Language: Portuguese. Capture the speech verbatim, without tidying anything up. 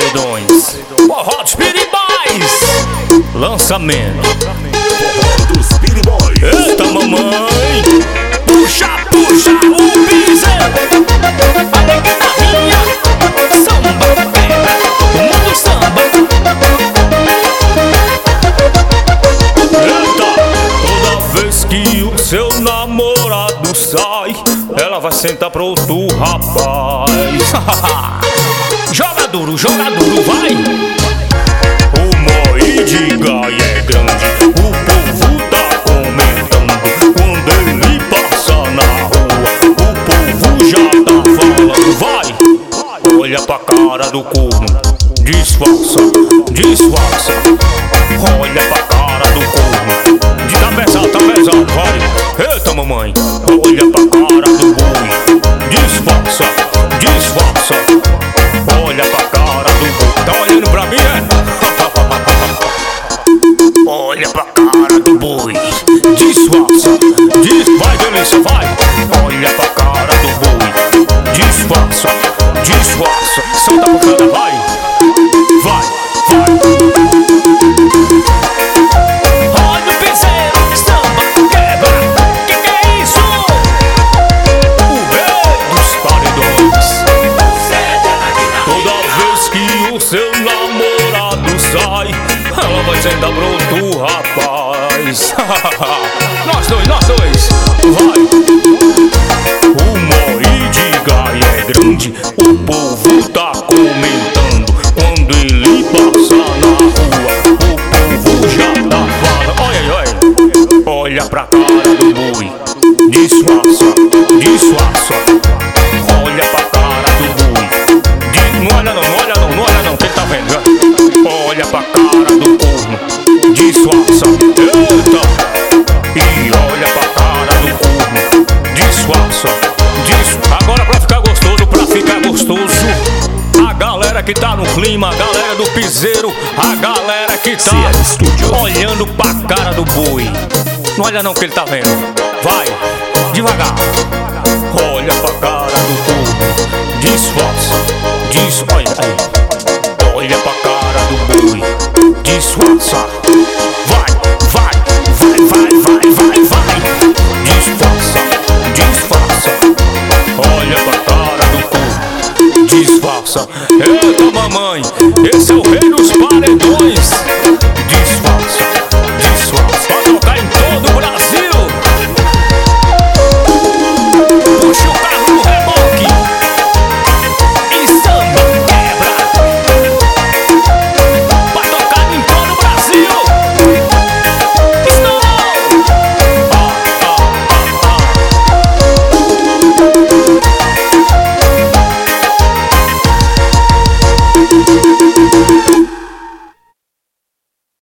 paredões. Forró dos Piribóis. Lançamento. Forró dos Piribóis. Eita mamãe, puxa, puxa o piseiro. Olha que guitarrinha, samba, pega, o mundo samba. Eita, toda vez que o seu namorado sai, ela vai sentar pro outro rapaz. Joga duro, joga duro, vai. O Moi de Gaia é grande, o povo tá comentando. Quando ele passa na rua, o povo já tá falando. Vai, olha pra cara do corno, disfarça, disfarça. Olha pra cara do corno, de tá pesado, tá pesado, vai. Eita mamãe, olha pra cara do boi, disfarça, disfarça. Olha pra cara do boi, tá olhando pra mim, é? Olha pra cara do boi, disfarça, dis... vai delícia, vai. Olha pra cara do boi, disfarça, disfarça. Solta pro cara, vai, vai, vai. Olha o piseiro, samba, quebra, que que é isso? O rei dos paredões. Toda vez que o seu namorado sai, ela vai sentar pro outro rapaz. Nós dois, nós dois, vai. O Moi de Gaia é grande, o povo tá comentando. Quando ele passa na rua, o povo já tá falando. Olha, olha, olha pra cara do boi, disfarça, disfarça. Olha pra cara do boi, Di... não olha não, não olha não, não olha não, que ele tá vendo, já. Olha pra cara do corno, disfarça, eita. E olha pra cara do corno, disfarça, disfarça. Agora pra ficar gostoso, pra ficar gostoso, a galera que tá no clima, a galera do piseiro, a galera que tá olhando pra cara do boi. Não olha não que ele tá vendo, vai, devagar. Olha pra cara do corno, disfarça, dis... olha aí. Olha pra cara do boi, disfarça. Vai, vai, vai, vai, vai, vai, vai. Disfarça, disfarça. Olha pra cara do corno, disfarça. Eita mamãe, esse é o rei